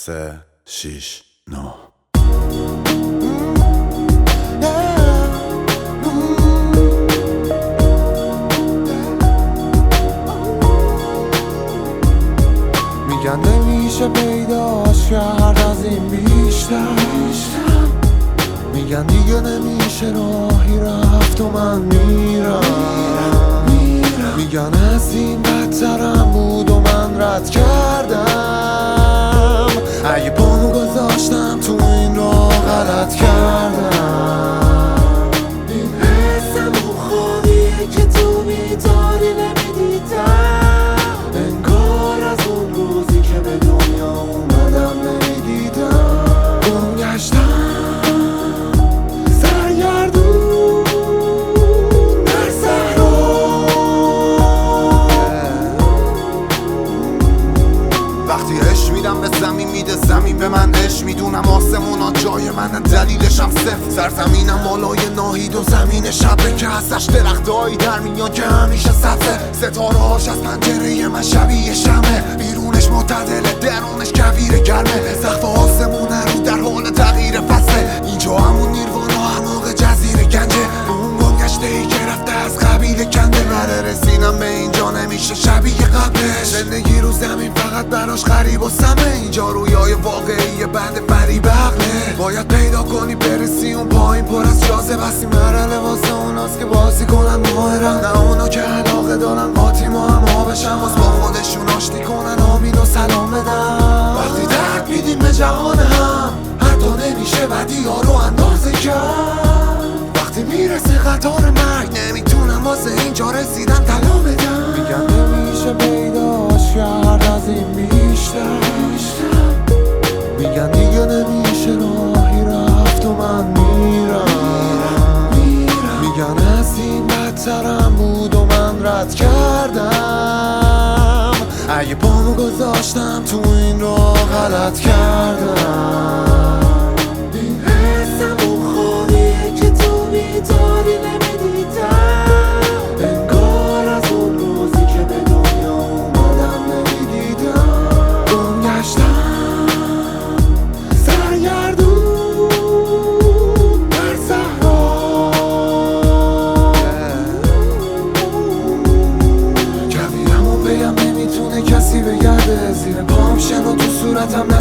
3 6 9 میگن نمیشه پیداش کرد از این بیشتر میگن دیگه نمیشه راهی رفت و من میرم میگن از این بدترم بود و من رد کردم اگه پامو گذاشتم تو این راه غلط کردم این حسم و خوابیه که تو بیداری نمیدیدم انگار از اون روزی که به دنیا اومدم نمیدیدم گمگشتم سرگردون در صحرا وقتی عشق میدم به زمین میده زمین به من عشق میدونم آسمونا جای من دلیلشم صفر سرزمینم بالای ناهید و زمین شبه که ازش درختایی در میان که همیشه سبزه ستاره هاش از پنجره من شبیه شمه بیرونش معتدله درونش کویر گرمه سقف آسمونه رو در حال تغییر فصله اینجا همون نیروانا هماغ جزیره گنجه اون گمگشته ای که رفته از قبیل کنده بره رسیدم به اینجا نمیشه شبیه قبلش زندگی رو زمین فقط براش غریب و سمه اینجا رویای واقعی بند فریب عقله باید پیدا کنی برسی اون پایین پر از جاذبه است این مرحله واسه اوناست که بازی کنن ماهرن نه اونا که علاقه دارن قاطی ما هم ها بشن واس با خودشون آشتی کنن آمین و سلام بدن وقتی درد میدیم به جهان هم حتی نمیشه بدی ها رو اندازه کرد وقتی میرسه قطار مرگ نمیتونم واسه اینجا رسیدن طلا بدم میگن نمیشه پیداش کرد از این بیشتر میگن دیگه نمیشه راهی رفت و من میرم میگن از این بدترم بود و من رد کردم اگه پامو گذاشتم تو این راه غلط کردم این حسم و خوابیه که تو بیداری نمیدیدم انگار از اون روزی که به دنیا اومدم نمیدیدم گمگشتم سرگردون در صحرا کویرمو بگم نمیتونه کسی بگرده زیر پام شن و تو صورتم